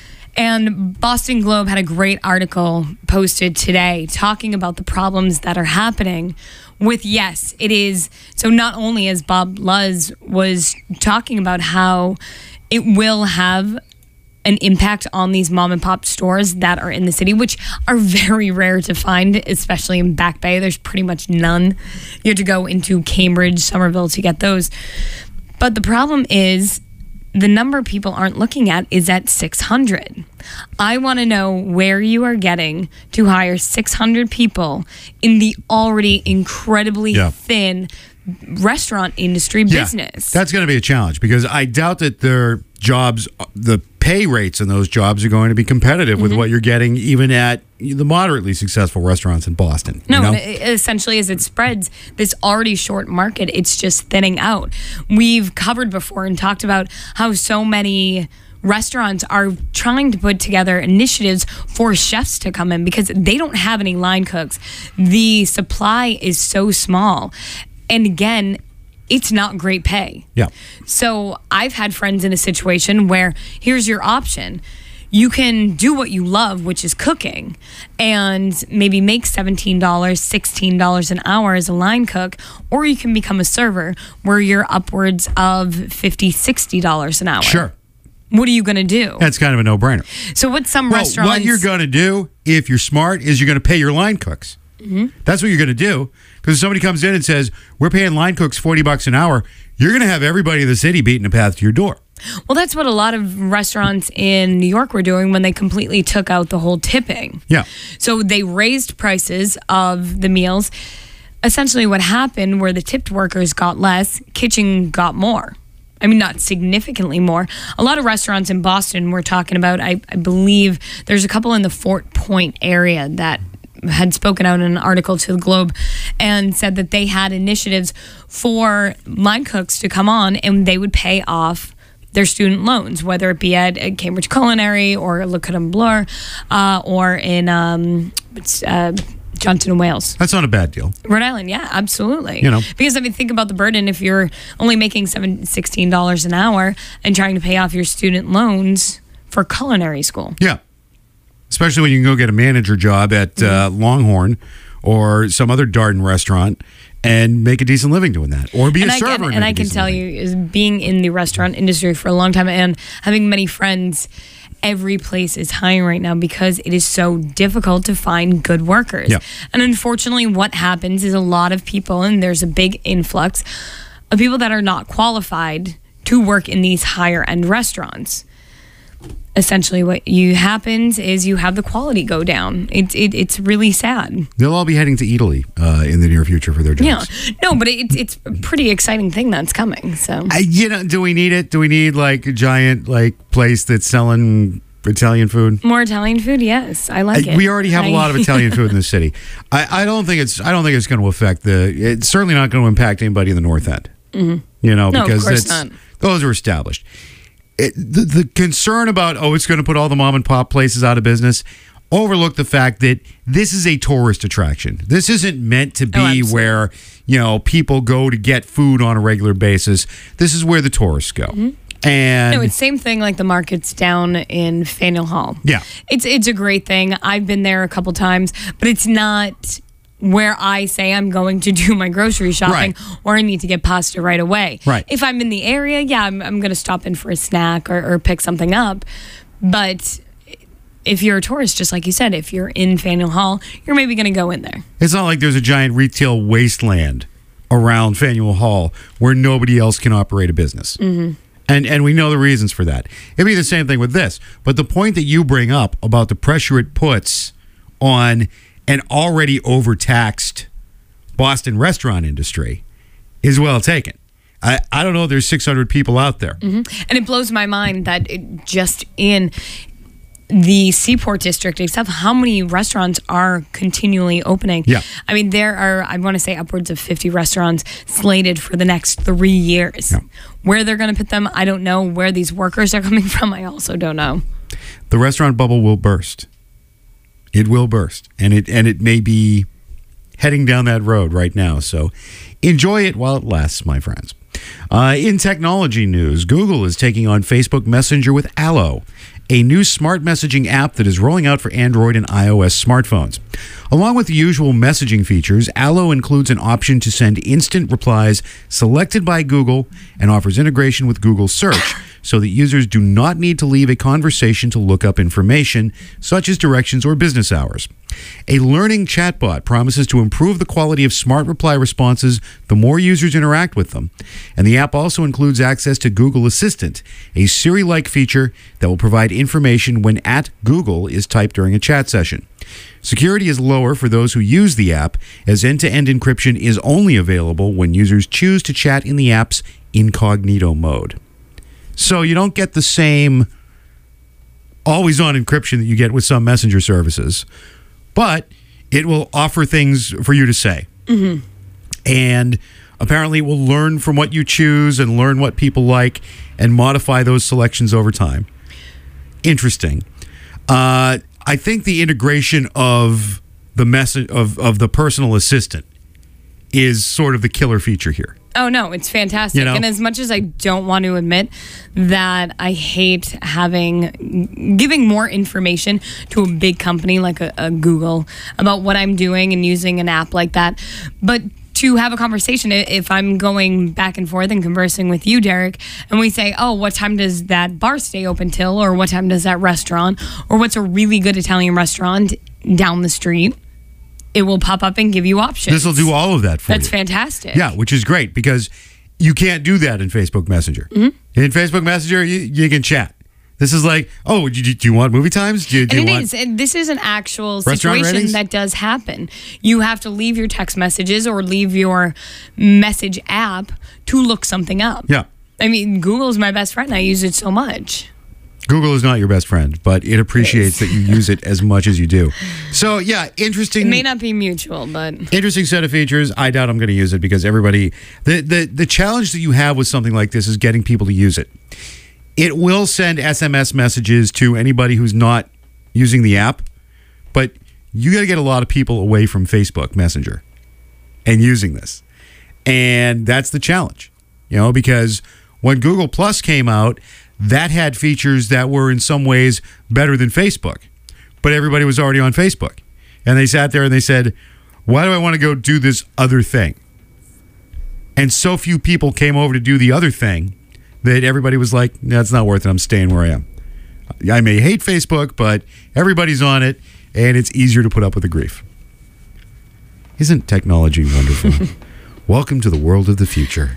And Boston Globe had a great article posted today talking about the problems that are happening with, yes, it is. So not only as Bob Luz was talking about how it will have an impact on these mom and pop stores that are in the city, which are very rare to find, especially in Back Bay. There's pretty much none. You have to go into Cambridge, Somerville to get those. But the problem is the number people aren't looking at is at 600. I want to know where you are getting to hire 600 people in the already incredibly thin restaurant industry business. That's going to be a challenge because I doubt that their jobs, the pay rates in those jobs are going to be competitive with what you're getting even at the moderately successful restaurants in Boston. No, you know? Essentially as it spreads, this already short market, it's just thinning out. We've covered before and talked about how so many restaurants are trying to put together initiatives for chefs to come in because they don't have any line cooks. The supply is so small. And again, it's not great pay. Yeah. So I've had friends in a situation where here's your option. You can do what you love, which is cooking, and maybe make $17, $16 an hour as a line cook, or you can become a server where you're upwards of $50, $60 an hour. Sure. What are you going to do? That's kind of a no-brainer. So what some restaurants... What you're going to do, if you're smart, is you're going to pay your line cooks. That's what you're going to do. Because if somebody comes in and says, we're paying line cooks $40 an hour, you're going to have everybody in the city beating a path to your door. Well, that's what a lot of restaurants in New York were doing when they completely took out the whole tipping. Yeah. So they raised prices of the meals. Essentially what happened where the tipped workers got less, kitchen got more. I mean, not significantly more. A lot of restaurants in Boston we're talking about, I believe there's a couple in the Fort Point area that had spoken out in an article to the Globe and said that they had initiatives for line cooks to come on and they would pay off their student loans, whether it be at Cambridge Culinary or Le Cordon Bleu or in Johnson and Wales. That's not a bad deal. Rhode Island, yeah, absolutely. You know, because I mean, think about the burden if you're only making $16 an hour and trying to pay off your student loans for culinary school. Yeah. Especially when you can go get a manager job at Longhorn or some other Darden restaurant and make a decent living doing that, or be a server. And I can tell you, is being in the restaurant industry for a long time and having many friends, every place is hiring right now because it is so difficult to find good workers. Yeah. And unfortunately, what happens is a lot of people, and there's a big influx of people that are not qualified to work in these higher end restaurants. Essentially what happens is you have the quality go down. It's really sad. They'll all be heading to Italy in the near future for their jobs. Yeah, no, but it's a pretty exciting thing that's coming. So do we need it? Do we need like a giant place that's selling Italian food? More Italian food, yes, I like it. We already have a lot of Italian food in the city. I don't think it's going to affect it's certainly not going to impact anybody in the North End. Mm-hmm. You know, no, because of course not. Those are established. The concern about, it's going to put all the mom and pop places out of business, overlook the fact that this is a tourist attraction. This isn't meant to be where, people go to get food on a regular basis. This is where the tourists go. Mm-hmm. And no, it's same thing like the markets down in Faneuil Hall. Yeah. It's a great thing. I've been there a couple times, but it's not where I say I'm going to do my grocery shopping or I need to get pasta right away. Right. If I'm in the area, I'm going to stop in for a snack or pick something up. But if you're a tourist, just like you said, if you're in Faneuil Hall, you're maybe going to go in there. It's not like there's a giant retail wasteland around Faneuil Hall where nobody else can operate a business. Mm-hmm. And we know the reasons for that. It'd be the same thing with this. But the point that you bring up about the pressure it puts on an already overtaxed Boston restaurant industry is well taken. I don't know if there's 600 people out there. Mm-hmm. And it blows my mind that just in the Seaport District itself, how many restaurants are continually opening? Yeah. I mean, there are, I want to say, upwards of 50 restaurants slated for the next 3 years. Yeah. Where they're going to put them, I don't know. Where these workers are coming from, I also don't know. The restaurant bubble will burst. It will burst, and it may be heading down that road right now. So enjoy it while it lasts, my friends. In technology news, Google is taking on Facebook Messenger with Allo, a new smart messaging app that is rolling out for Android and iOS smartphones. Along with the usual messaging features, Allo includes an option to send instant replies selected by Google and offers integration with Google Search so that users do not need to leave a conversation to look up information, such as directions or business hours. A learning chatbot promises to improve the quality of smart reply responses the more users interact with them. And the app also includes access to Google Assistant, a Siri-like feature that will provide information when @Google is typed during a chat session. Security is lower for those who use the app, as end-to-end encryption is only available when users choose to chat in the app's incognito mode. So you don't get the same always-on encryption that you get with some messenger services, but it will offer things for you to say. Mm-hmm. And apparently it will learn from what you choose and learn what people like and modify those selections over time. Interesting. I think the integration of the message of the personal assistant is sort of the killer feature here. Oh, no, it's fantastic. You know? And as much as I don't want to admit that I hate giving more information to a big company like a Google about what I'm doing and using an app like that, but to have a conversation, if I'm going back and forth and conversing with you, Derek, and we say, oh, what time does that bar stay open till? Or what time does that restaurant? Or what's a really good Italian restaurant down the street? It will pop up and give you options. This will do all of that for you. That's fantastic. Yeah, which is great because you can't do that in Facebook Messenger. Mm-hmm. In Facebook Messenger, you can chat. This is like, oh, do you want movie times? This is an actual situation that does happen. You have to leave your text messages or leave your message app to look something up. Yeah. I mean, Google's my best friend. I use it so much. Google is not your best friend, but it appreciates that you use it as much as you do. So, yeah, interesting. It may not be mutual, but interesting set of features. I doubt I'm going to use it because everybody... The challenge that you have with something like this is getting people to use it. It will send SMS messages to anybody who's not using the app, but you got to get a lot of people away from Facebook Messenger and using this. And that's the challenge, because when Google Plus came out, that had features that were in some ways better than Facebook, but everybody was already on Facebook. And they sat there and they said, why do I want to go do this other thing? And so few people came over to do the other thing that everybody was like, that's not worth it. I'm staying where I am. I may hate Facebook, but everybody's on it, and it's easier to put up with the grief. Isn't technology wonderful? Welcome to the world of the future.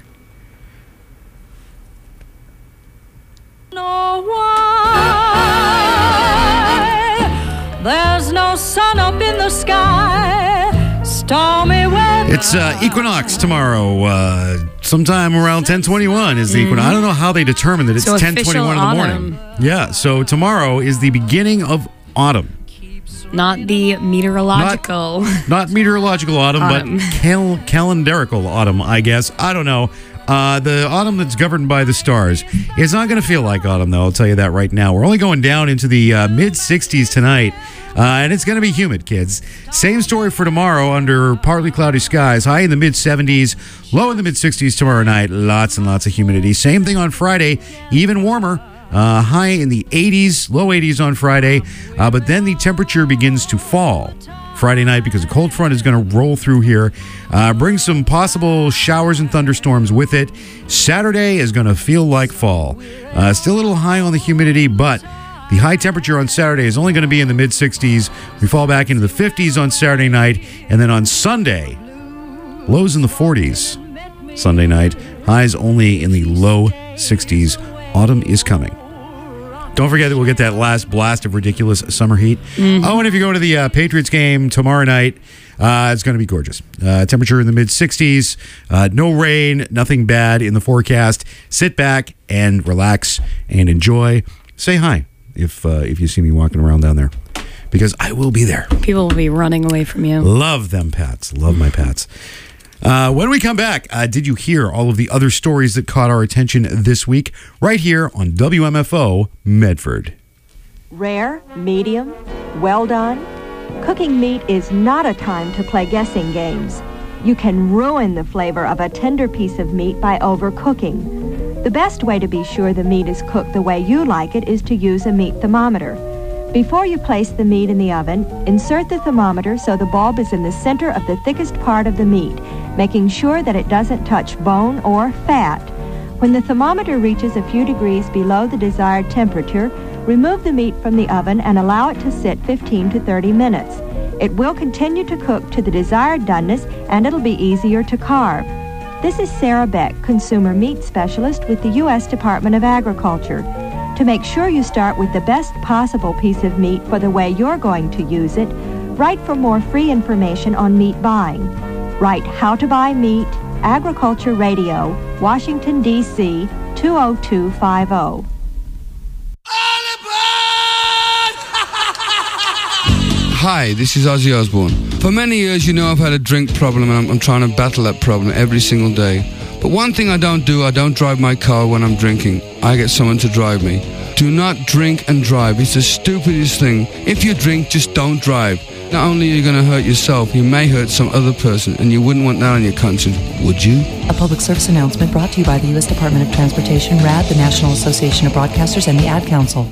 No why there's no sun up in the sky, stormy weather. It's equinox tomorrow. Sometime around 10:21 is the equinox. I don't know how they determined that it's 10:21 in the morning. Yeah, so tomorrow is the beginning of autumn. Not the meteorological. Not meteorological autumn, but calendarical autumn, I guess. I don't know. The autumn that's governed by the stars. It's not going to feel like autumn, though. I'll tell you that right now. We're only going down into the mid-60s tonight, and it's going to be humid, kids. Same story for tomorrow under partly cloudy skies. High in the mid-70s, low in the mid-60s tomorrow night. Lots and lots of humidity. Same thing on Friday, even warmer. High in the 80s, low 80s on Friday, but then the temperature begins to fall Friday night because a cold front is going to roll through here, bring some possible showers and thunderstorms with it. Saturday is going to feel like fall. Still a little high on the humidity, but the high temperature on Saturday is only going to be in the mid-60s. We fall back into the 50s on Saturday night, and then on Sunday, lows in the 40s. Sunday night, highs only in the low 60s. Autumn is coming. Don't forget that we'll get that last blast of ridiculous summer heat. Mm-hmm. Oh, and if you go to the Patriots game tomorrow night, it's going to be gorgeous. Temperature in the mid-60s. No rain, nothing bad in the forecast. Sit back and relax and enjoy. Say hi if you see me walking around down there, because I will be there. People will be running away from you. Love them Pats. Love my Pats. When we come back, did you hear all of the other stories that caught our attention this week? Right here on WMFO Medford. Rare, medium, well done. Cooking meat is not a time to play guessing games. You can ruin the flavor of a tender piece of meat by overcooking. The best way to be sure the meat is cooked the way you like it is to use a meat thermometer. Before you place the meat in the oven, insert the thermometer so the bulb is in the center of the thickest part of the meat, making sure that it doesn't touch bone or fat. When the thermometer reaches a few degrees below the desired temperature, remove the meat from the oven and allow it to sit 15 to 30 minutes. It will continue to cook to the desired doneness, and it'll be easier to carve. This is Sarah Beck, Consumer Meat Specialist with the U.S. Department of Agriculture. To make sure you start with the best possible piece of meat for the way you're going to use it, write for more free information on meat buying. Write How to Buy Meat, Agriculture Radio, Washington, D.C., 20250. Hi, this is Ozzy Osbourne. For many years, you know I've had a drink problem, and I'm trying to battle that problem every single day. But one thing I don't drive my car when I'm drinking. I get someone to drive me. Do not drink and drive. It's the stupidest thing. If you drink, just don't drive. Not only are you going to hurt yourself, you may hurt some other person, and you wouldn't want that on your conscience, would you? A public service announcement brought to you by the U.S. Department of Transportation, RAD, the National Association of Broadcasters, and the Ad Council.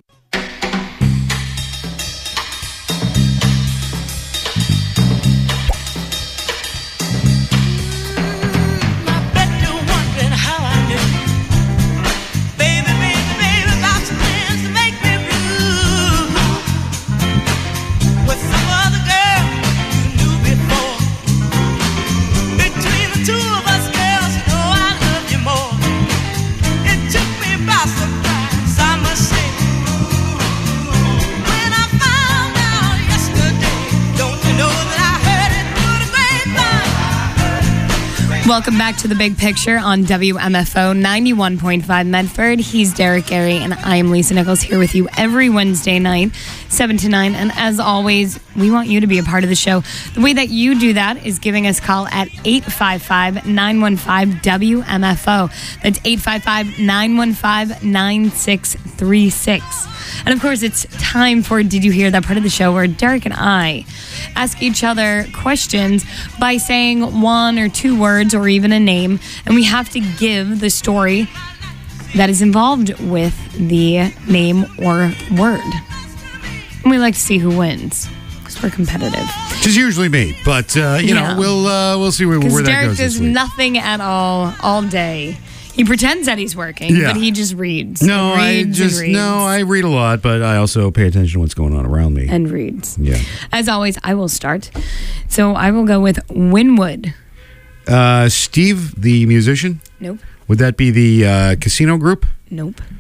Welcome back to The Big Picture on WMFO 91.5 Medford. He's Derek Gary, and I am Lisa Nichols here with you every Wednesday night, 7 to 9. And as always, we want you to be a part of the show. The way that you do that is giving us a call at 855-915-WMFO. That's 855-915-9636. And of course, it's time for Did You Hear That, part of the show where Derek and I ask each other questions by saying one or two words or even a name, and we have to give the story that is involved with the name or word. And we like to see who wins because we're competitive. Which is usually me, but you know, we'll see where that goes. Derek this does week. Nothing at all day. He pretends that he's working, but he just reads. No, I read a lot, but I also pay attention to what's going on around me. And reads. Yeah. As always, I will start. So I will go with Winwood. Steve, the musician? Nope. Would that be the casino group? Nope.